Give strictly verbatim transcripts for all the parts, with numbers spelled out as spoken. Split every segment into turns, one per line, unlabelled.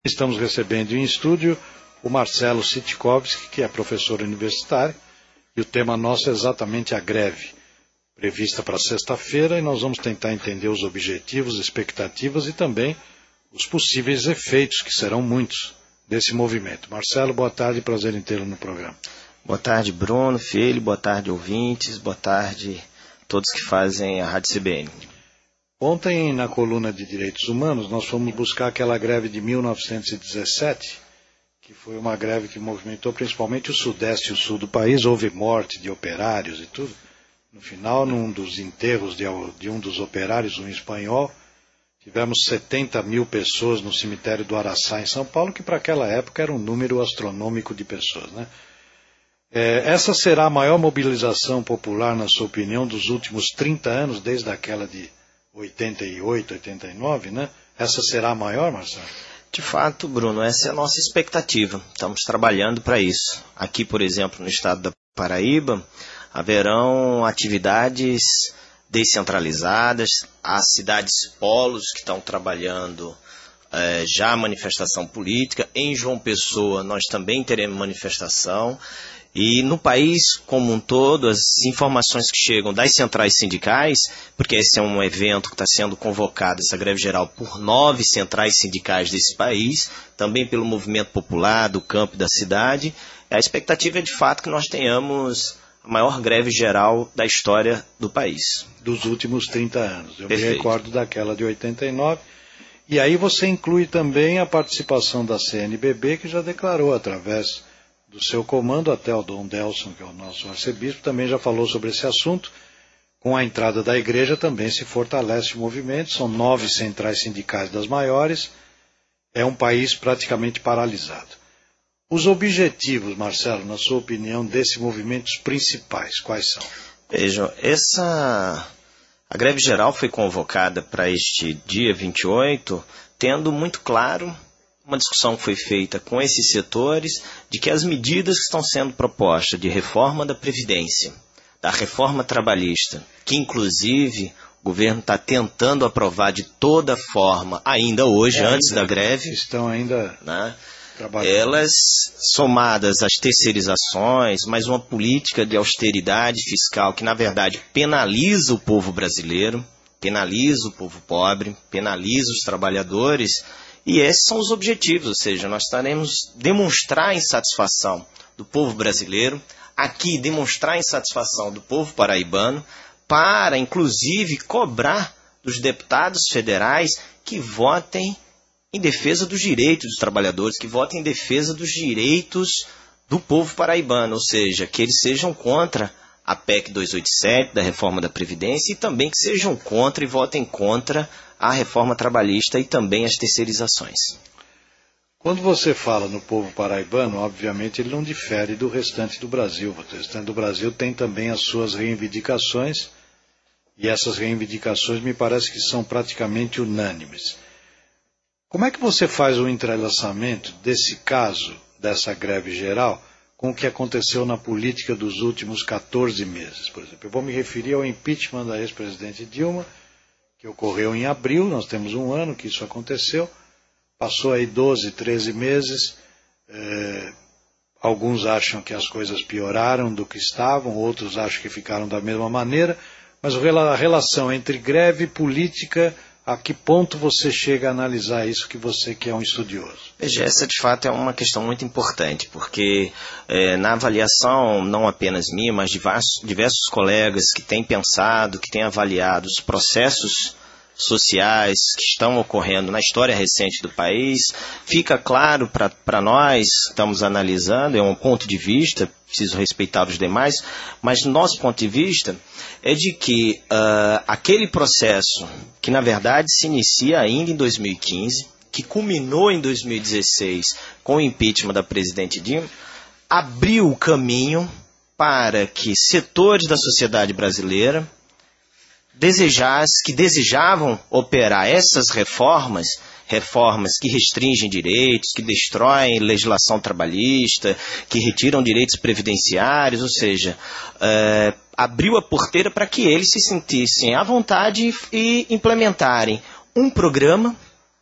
Estamos recebendo em estúdio o Marcelo Sitkovski, que é professor universitário, e o tema nosso é exatamente a greve, prevista para sexta-feira, e nós vamos tentar entender os objetivos, expectativas e também os possíveis efeitos, que serão muitos, desse movimento. Marcelo, boa tarde, prazer em tê-lo no programa.
Boa tarde, Bruno, Filho, boa tarde, ouvintes, boa tarde a todos que fazem a Rádio C B N.
Ontem, na coluna de Direitos Humanos, nós fomos buscar aquela greve de mil novecentos e dezessete, que foi uma greve que movimentou principalmente o sudeste e o sul do país. Houve morte de operários e tudo. No final, num dos enterros de, de um dos operários, um espanhol, tivemos setenta mil pessoas no cemitério do Araçá, em São Paulo, que para aquela época era um número astronômico de pessoas, né? É, essa será a maior mobilização popular, na sua opinião, dos últimos trinta anos, desde aquela de oitenta e oito, oitenta e nove, né? Essa será a maior, Marcelo?
De fato, Bruno, essa é a nossa expectativa. Estamos trabalhando para isso. Aqui, por exemplo, no estado da Paraíba, haverão atividades descentralizadas, as cidades polos que estão trabalhando é, já a manifestação política. Em João Pessoa, nós também teremos manifestação. E no país como um todo, as informações que chegam das centrais sindicais, porque esse é um evento que está sendo convocado, essa greve geral, por nove centrais sindicais desse país, também pelo movimento popular do campo e da cidade, a expectativa é de fato que nós tenhamos a maior greve geral da história do país.
Dos últimos trinta anos. Eu
Perfeito.
Me recordo daquela de oitenta e nove. E aí você inclui também a participação da C N B B, que já declarou através do seu comando, até o Dom Delson, que é o nosso arcebispo, também já falou sobre esse assunto. Com a entrada da igreja também se fortalece o movimento, são nove centrais sindicais das maiores, é um país praticamente paralisado. Os objetivos, Marcelo, na sua opinião, desse movimento principais, quais são?
Vejam, essa... a greve geral foi convocada para este dia vinte e oito, tendo muito claro uma discussão que foi feita com esses setores de que as medidas que estão sendo propostas de reforma da Previdência, da reforma trabalhista, que inclusive o governo está tentando aprovar de toda forma, ainda hoje, é, antes ainda, da greve,
estão ainda
né, elas somadas às terceirizações, mas uma política de austeridade fiscal que na verdade penaliza o povo brasileiro, penaliza o povo pobre, penaliza os trabalhadores. E esses são os objetivos, ou seja, nós estaremos demonstrar a insatisfação do povo brasileiro, aqui demonstrar a insatisfação do povo paraibano, para, inclusive, cobrar dos deputados federais que votem em defesa dos direitos dos trabalhadores, que votem em defesa dos direitos do povo paraibano, ou seja, que eles sejam contra a P E C duzentos e oitenta e sete, da reforma da Previdência, e também que sejam contra e votem contra a reforma trabalhista e também as terceirizações.
Quando você fala no povo paraibano, obviamente ele não difere do restante do Brasil. O restante do Brasil tem também as suas reivindicações, e essas reivindicações me parece que são praticamente unânimes. Como é que você faz o entrelaçamento desse caso, dessa greve geral, com o que aconteceu na política dos últimos quatorze meses? Por exemplo, eu vou me referir ao impeachment da ex-presidente Dilma, que ocorreu em abril, nós temos um ano que isso aconteceu, passou aí doze, treze meses, eh, alguns acham que as coisas pioraram do que estavam, outros acham que ficaram da mesma maneira, mas a relação entre greve e política, a que ponto você chega a analisar isso, que você que é um estudioso?
Veja, essa de fato é uma questão muito importante, porque é, na avaliação, não apenas minha, mas de diversos, diversos colegas que têm pensado, que têm avaliado os processos sociais que estão ocorrendo na história recente do país, fica claro para nós, estamos analisando, é um ponto de vista, preciso respeitar os demais, mas nosso ponto de vista é de que uh, aquele processo que na verdade se inicia ainda em dois mil e quinze, que culminou em dois mil e dezesseis com o impeachment da presidente Dilma, abriu o caminho para que setores da sociedade brasileira desejasse, que desejavam operar essas reformas, reformas que restringem direitos, que destroem legislação trabalhista, que retiram direitos previdenciários, ou seja, é, abriu a porteira para que eles se sentissem à vontade e implementarem um programa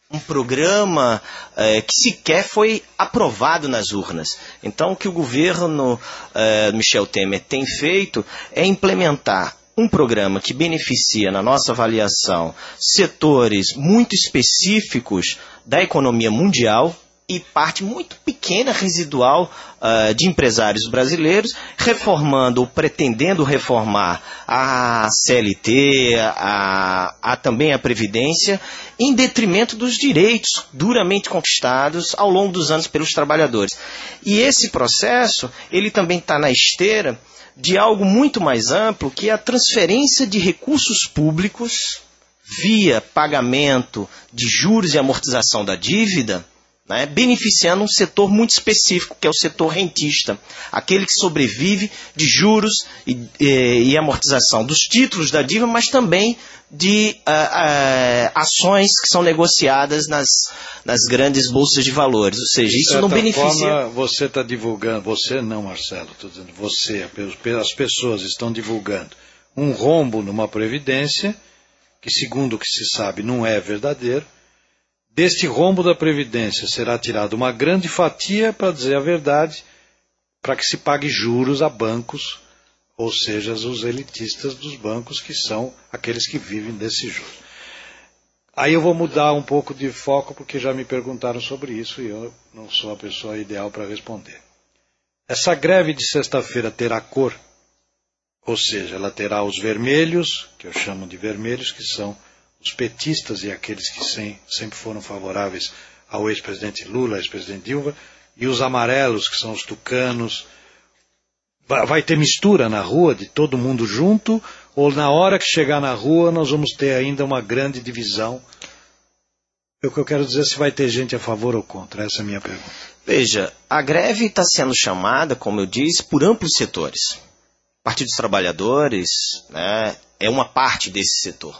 um programa eh, que sequer foi aprovado nas urnas. Então, o que o governo eh, Michel Temer tem feito é implementar um programa que beneficia, na nossa avaliação, setores muito específicos da economia mundial e parte muito pequena, residual, uh, de empresários brasileiros, reformando ou pretendendo reformar a C L T, a, a, também a Previdência, em detrimento dos direitos duramente conquistados ao longo dos anos pelos trabalhadores. E esse processo, ele também está na esteira de algo muito mais amplo, que é a transferência de recursos públicos via pagamento de juros e amortização da dívida, né, beneficiando um setor muito específico, que é o setor rentista, aquele que sobrevive de juros e, e, e amortização dos títulos da dívida, mas também de uh, uh, ações que são negociadas nas, nas grandes bolsas de valores. Ou seja, isso não beneficia...
Forma, você está divulgando, você não, Marcelo, estou dizendo, você, as pessoas estão divulgando um rombo numa previdência, que segundo o que se sabe não é verdadeiro. Deste rombo da Previdência será tirada uma grande fatia, para dizer a verdade, para que se pague juros a bancos, ou seja, os elitistas dos bancos, que são aqueles que vivem desses juros. Aí eu vou mudar um pouco de foco, porque já me perguntaram sobre isso e eu não sou a pessoa ideal para responder. Essa greve de sexta-feira terá cor, ou seja, ela terá os vermelhos, que eu chamo de vermelhos, que são os petistas e aqueles que sem, sempre foram favoráveis ao ex-presidente Lula, ex-presidente Dilma, e os amarelos, que são os tucanos. Vai ter mistura na rua de todo mundo junto, ou na hora que chegar na rua nós vamos ter ainda uma grande divisão? O que eu quero dizer é se vai ter gente a favor ou contra, essa é a minha pergunta.
Veja, a greve está sendo chamada, como eu disse, por amplos setores. O Partido dos Trabalhadores, né, é uma parte desse setor.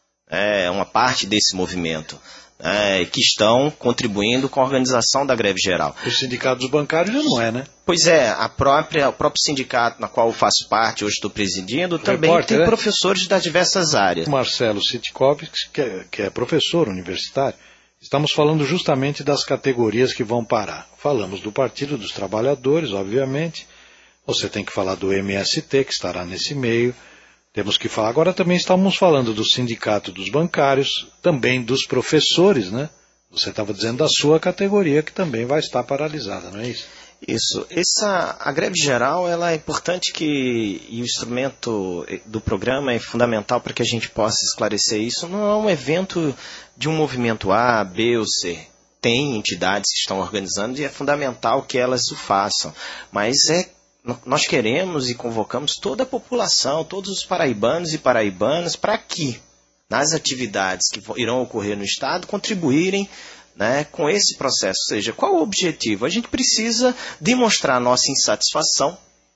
É uma parte desse movimento, é, que estão contribuindo com a organização da greve geral.
O sindicato dos bancários já não é, né?
Pois é, a própria, o próprio sindicato na qual eu faço parte, hoje estou presidindo, o também repórter, tem é? professores das diversas áreas.
Marcelo Sitkovski, que é, que é professor universitário, estamos falando justamente das categorias que vão parar. Falamos do Partido dos Trabalhadores, obviamente, você tem que falar do M S T, que estará nesse meio. Temos que falar, agora também estamos falando do sindicato dos bancários, também dos professores, né? Você estava dizendo da sua categoria, que também vai estar paralisada, não é isso?
Isso. Essa, a greve geral, ela é importante que, e o instrumento do programa é fundamental para que a gente possa esclarecer isso. Não é um evento de um movimento A, B ou C. Tem entidades que estão organizando e é fundamental que elas o façam. Mas é nós queremos e convocamos toda a população, todos os paraibanos e paraibanas, para que, nas atividades que irão ocorrer no Estado, contribuírem, né, com esse processo. Ou seja, qual o objetivo? A gente precisa demonstrar nossa insatisfação,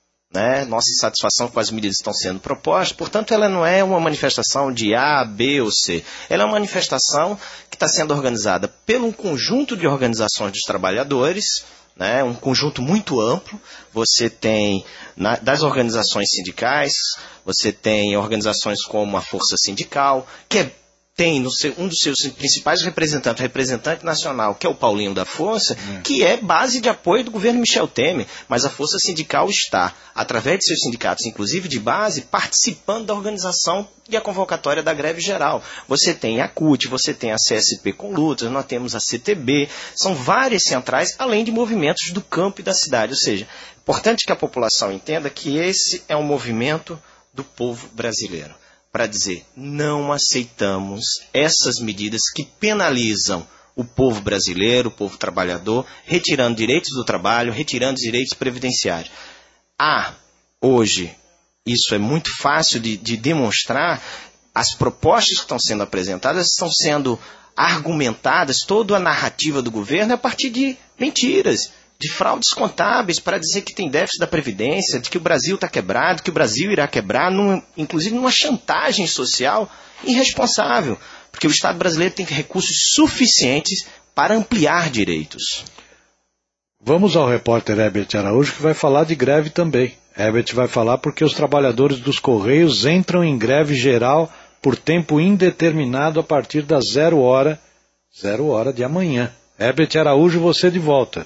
né, nossa insatisfação com as medidas que estão sendo propostas. Portanto, ela não é uma manifestação de A, B ou C. Ela é uma manifestação que está sendo organizada por um conjunto de organizações dos trabalhadores, né, um conjunto muito amplo. Você tem na, das organizações sindicais, você tem organizações como a Força Sindical, que é, tem no seu, um dos seus principais representantes, representante nacional, que é o Paulinho da Força, é. que é base de apoio do governo Michel Temer, mas a Força Sindical está, através de seus sindicatos, inclusive de base, participando da organização e a convocatória da greve geral. Você tem a C U T, você tem a C S P com lutas, nós temos a C T B, são várias centrais, além de movimentos do campo e da cidade. Ou seja, é importante que a população entenda que esse é um movimento do povo brasileiro, para dizer, não aceitamos essas medidas que penalizam o povo brasileiro, o povo trabalhador, retirando direitos do trabalho, retirando direitos previdenciários. Há, hoje, isso é muito fácil de, de demonstrar, as propostas que estão sendo apresentadas estão sendo argumentadas, toda a narrativa do governo é a partir de mentiras, de fraudes contábeis, para dizer que tem déficit da Previdência, de que o Brasil está quebrado, que o Brasil irá quebrar, num, inclusive numa chantagem social irresponsável, porque o Estado brasileiro tem recursos suficientes para ampliar direitos.
Vamos ao repórter Herbert Araújo, que vai falar de greve também. Herbert vai falar porque os trabalhadores dos Correios entram em greve geral por tempo indeterminado a partir das zero hora, zero hora de amanhã. Herbert Araújo, você de volta.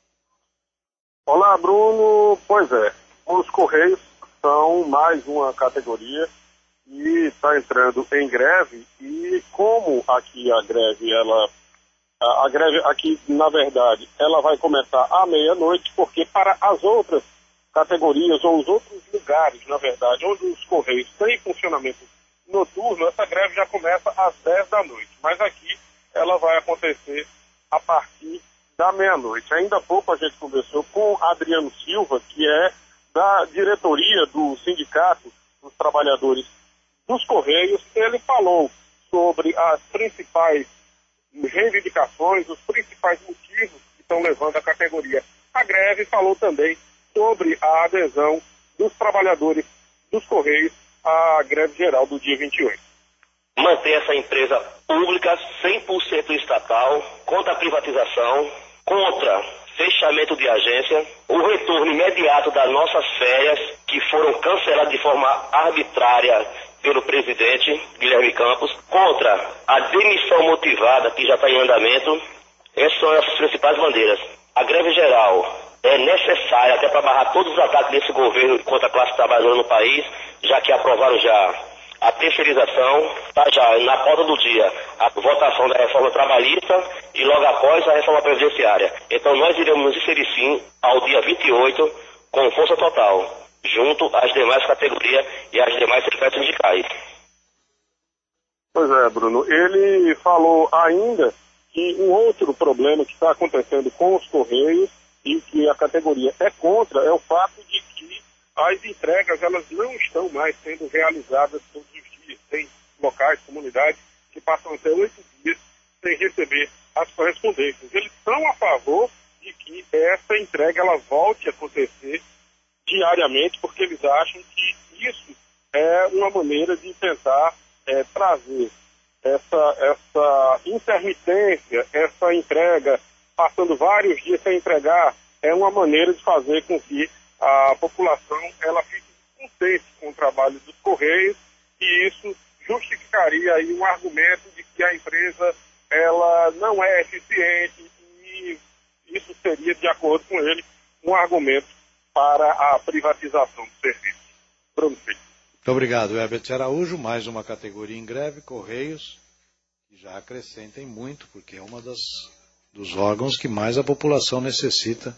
Olá, Bruno. Pois é, os Correios são mais uma categoria e está entrando em greve. E como aqui a greve, ela, a, a greve aqui, na verdade, ela vai começar à meia-noite, porque para as outras categorias ou os outros lugares, na verdade, onde os Correios têm funcionamento noturno, essa greve já começa às dez da noite. Mas aqui ela vai acontecer a partir da meia-noite. Ainda há pouco a gente conversou com Adriano Silva, que é da diretoria do Sindicato dos Trabalhadores dos Correios. Ele falou sobre as principais reivindicações, os principais motivos que estão levando a categoria à greve, falou também sobre a adesão dos trabalhadores dos Correios à greve geral do dia vinte e oito.
Manter essa empresa pública cem por cento estatal, contra a privatização, contra fechamento de agência, o retorno imediato das nossas férias, que foram canceladas de forma arbitrária pelo presidente Guilherme Campos, contra a demissão motivada, que já está em andamento. Essas são as principais bandeiras. A greve geral é necessária até para barrar todos os ataques desse governo contra a classe trabalhadora no país, já que aprovaram já a terceirização, está já na porta do dia a votação da reforma trabalhista e logo após a reforma previdenciária. Então nós iremos nos inserir sim ao dia vinte e oito com força total, junto às demais categorias e às demais secretários sindicais.
Pois é, Bruno. Ele falou ainda que um outro problema que está acontecendo com os Correios e que a categoria é contra é o fato de que as entregas elas não estão mais sendo realizadas todos os dias. Tem locais, comunidades que passam até oito dias sem receber as correspondências. Eles são a favor de que essa entrega ela volte a acontecer diariamente, porque eles acham que isso é uma maneira de tentar é, trazer essa, essa intermitência, essa entrega, passando vários dias sem entregar, é uma maneira de fazer com que a população ela fique contente com o trabalho dos Correios, e isso justificaria aí um argumento de que a empresa ela não é eficiente, e isso seria, de acordo com ele, um argumento para a privatização do serviço. Bruno Filho.
Muito obrigado, Herbert Araújo. Mais uma categoria em greve, Correios, que já acrescentem muito, porque é uma das dos órgãos que mais a população necessita,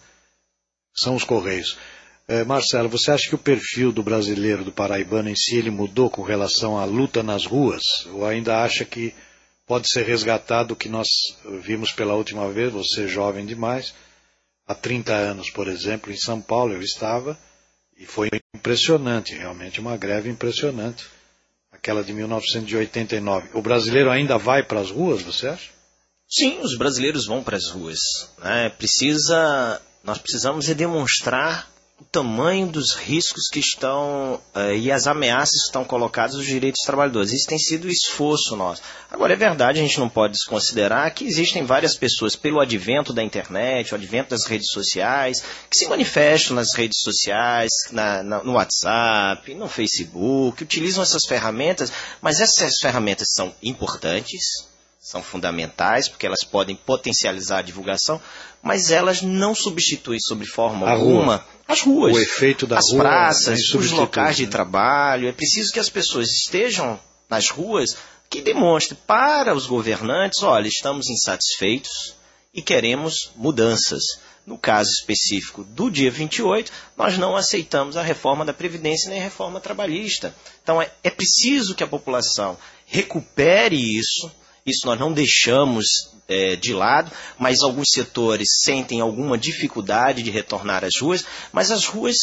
são os Correios. É, Marcelo, você acha que o perfil do brasileiro, do paraibano em si, ele mudou com relação à luta nas ruas? Ou ainda acha que pode ser resgatado o que nós vimos pela última vez, você jovem demais, há trinta anos, por exemplo, em São Paulo eu estava, e foi impressionante, realmente uma greve impressionante, aquela de mil novecentos e oitenta e nove. O brasileiro ainda vai para as ruas, você acha?
Sim, os brasileiros vão para as ruas. Né? Precisa, nós precisamos demonstrar o tamanho dos riscos que estão uh, e as ameaças que estão colocadas aos direitos dos trabalhadores. Isso tem sido o esforço nosso. Agora, é verdade, a gente não pode desconsiderar que existem várias pessoas, pelo advento da internet, o advento das redes sociais, que se manifestam nas redes sociais, na, na, no WhatsApp, no Facebook, utilizam essas ferramentas, mas essas ferramentas são importantes, são fundamentais, porque elas podem potencializar a divulgação, mas elas não substituem sobre forma
a
alguma
rua.
As ruas,
o efeito da
as
rua
praças,
é
os locais de trabalho. É preciso que as pessoas estejam nas ruas, que demonstrem para os governantes, olha, estamos insatisfeitos e queremos mudanças. No caso específico do dia vinte e oito, nós não aceitamos a reforma da Previdência nem a reforma trabalhista. Então é, é preciso que a população recupere isso. Isso nós não deixamos é, de lado, mas alguns setores sentem alguma dificuldade de retornar às ruas, mas as ruas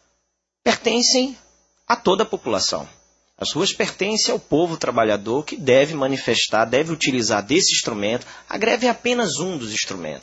pertencem a toda a população. As ruas pertencem ao povo trabalhador que deve manifestar, deve utilizar desse instrumento. A greve é apenas um dos instrumentos.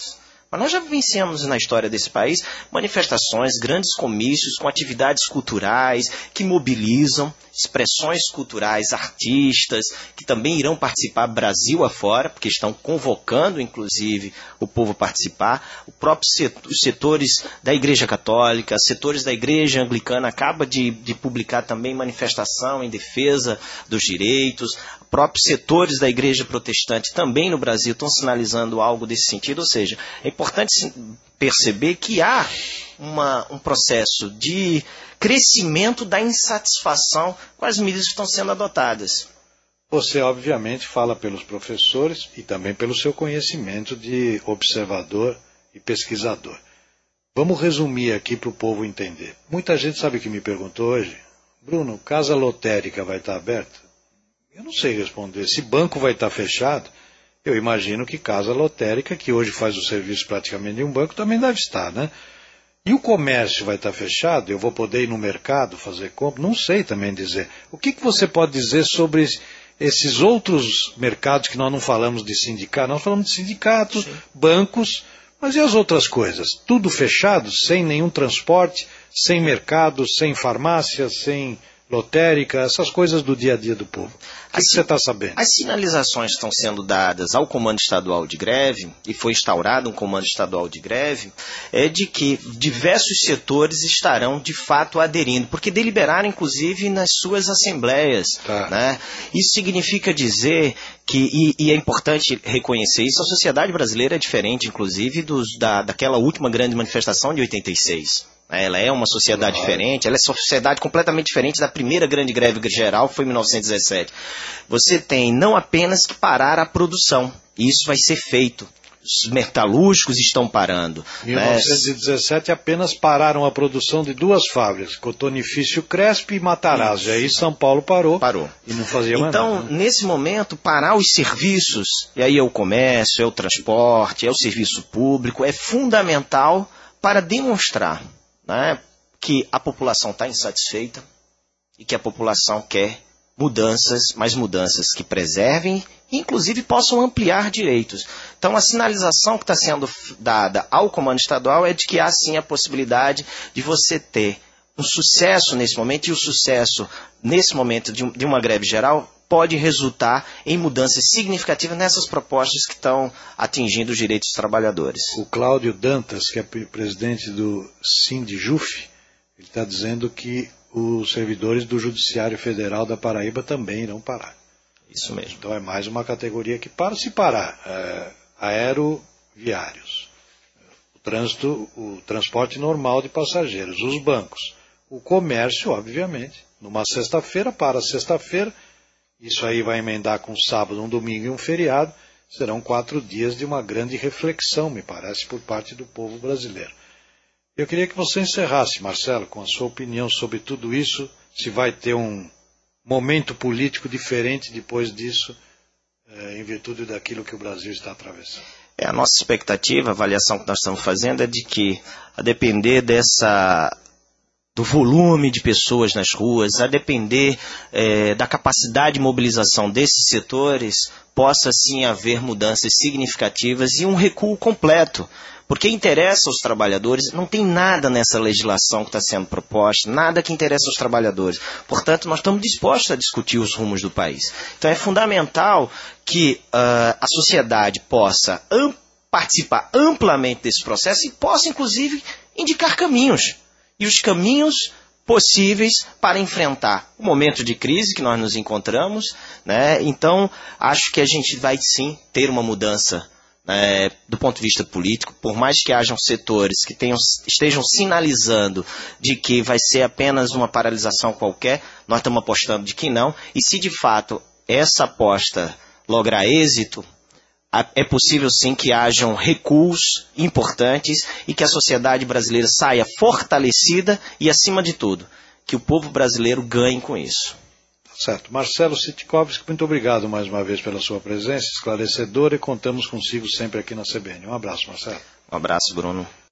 Mas nós já vivenciamos na história desse país manifestações, grandes comícios com atividades culturais que mobilizam expressões culturais, artistas que também irão participar Brasil afora, porque estão convocando, inclusive, o povo a participar. O próprio setor, os setores da Igreja Católica, setores da Igreja Anglicana acaba de, de publicar também manifestação em defesa dos direitos. Próprios setores da Igreja Protestante também no Brasil estão sinalizando algo desse sentido, ou seja, é importante perceber que há uma, um processo de crescimento da insatisfação com as medidas que estão sendo adotadas.
Você, obviamente, fala pelos professores e também pelo seu conhecimento de observador e pesquisador. Vamos resumir aqui para o povo entender. Muita gente sabe que me perguntou hoje, Bruno, casa lotérica vai estar aberta? Eu não sei responder. Se banco vai estar fechado, eu imagino que casa lotérica, que hoje faz o serviço praticamente de um banco, também deve estar, né? E o comércio vai estar fechado? Eu vou poder ir no mercado fazer compra? Não sei também dizer. O que, que você pode dizer sobre esses outros mercados que nós não falamos de sindicato? Nós falamos de sindicatos, sim, bancos, mas e as outras coisas? Tudo fechado, sem nenhum transporte, sem mercado, sem farmácia, sem lotérica, essas coisas do dia a dia do povo. O que, que você está sabendo?
As sinalizações estão sendo dadas ao Comando Estadual de Greve, e foi instaurado um Comando Estadual de Greve, é de que diversos setores estarão de fato aderindo, porque deliberaram inclusive nas suas assembleias.
Tá.
Né? Isso significa dizer que, e, e é importante reconhecer isso, a sociedade brasileira é diferente inclusive dos, da, daquela última grande manifestação de oitenta e seis. Ela é uma sociedade claro. diferente, ela é uma sociedade completamente diferente da primeira grande greve geral, que foi em mil novecentos e dezessete. Você tem não apenas que parar a produção, e isso vai ser feito. Os metalúrgicos estão parando.
Em mil novecentos e dezessete né? apenas pararam a produção de duas fábricas, Cotonifício Cresp e Matarazzo. E aí São Paulo parou,
parou.
E não fazia mais
então,
nada. Então,
né? nesse momento, parar os serviços, e aí é o comércio, é o transporte, é o serviço público, é fundamental para demonstrar, né, que a população está insatisfeita e que a população quer mudanças, mas mudanças que preservem e inclusive possam ampliar direitos. Então a sinalização que está sendo dada ao Comando Estadual é de que há sim a possibilidade de você ter um sucesso nesse momento, e o sucesso nesse momento de, de uma greve geral pode resultar em mudanças significativas nessas propostas que estão atingindo os direitos dos trabalhadores.
O Cláudio Dantas, que é presidente do Sindjuf, ele está dizendo que os servidores do Judiciário Federal da Paraíba também irão parar.
Isso mesmo.
Então é mais uma categoria que para. Se parar, é, aeroviários, o trânsito, o transporte normal de passageiros, os bancos, o comércio, obviamente, numa sexta-feira, para sexta-feira, isso aí vai emendar com sábado, um domingo e um feriado, serão quatro dias de uma grande reflexão, me parece, por parte do povo brasileiro. Eu queria que você encerrasse, Marcelo, com a sua opinião sobre tudo isso, se vai ter um momento político diferente depois disso, é, em virtude daquilo que o Brasil está atravessando.
É, a nossa expectativa, a avaliação que nós estamos fazendo é de que, a depender dessa... do volume de pessoas nas ruas, a depender é, da capacidade de mobilização desses setores, possa sim haver mudanças significativas e um recuo completo. Porque interessa aos trabalhadores, não tem nada nessa legislação que está sendo proposta, nada que interessa aos trabalhadores. Portanto, nós estamos dispostos a discutir os rumos do país. Então é fundamental que uh, a sociedade possa am- participar amplamente desse processo e possa, inclusive, indicar caminhos. E os caminhos possíveis para enfrentar o momento de crise que nós nos encontramos, né? Então, acho que a gente vai sim ter uma mudança, né, do ponto de vista político, por mais que hajam setores que tenham, estejam sinalizando de que vai ser apenas uma paralisação qualquer, nós estamos apostando de que não, e se de fato essa aposta lograr êxito, é possível sim que hajam recuos importantes e que a sociedade brasileira saia fortalecida e, acima de tudo, que o povo brasileiro ganhe com isso.
Certo. Marcelo Sitkovski, muito obrigado mais uma vez pela sua presença esclarecedora e contamos consigo sempre aqui na C B N. Um abraço, Marcelo.
Um abraço, Bruno.